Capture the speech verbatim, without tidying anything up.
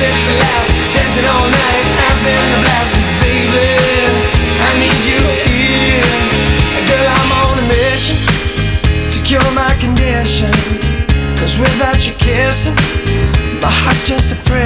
it's the last. Dancing all night, having a blast. 'Cause baby, I need you here. Girl, I'm on a mission to cure my condition. 'Cause without you kissing, my heart's just a prison.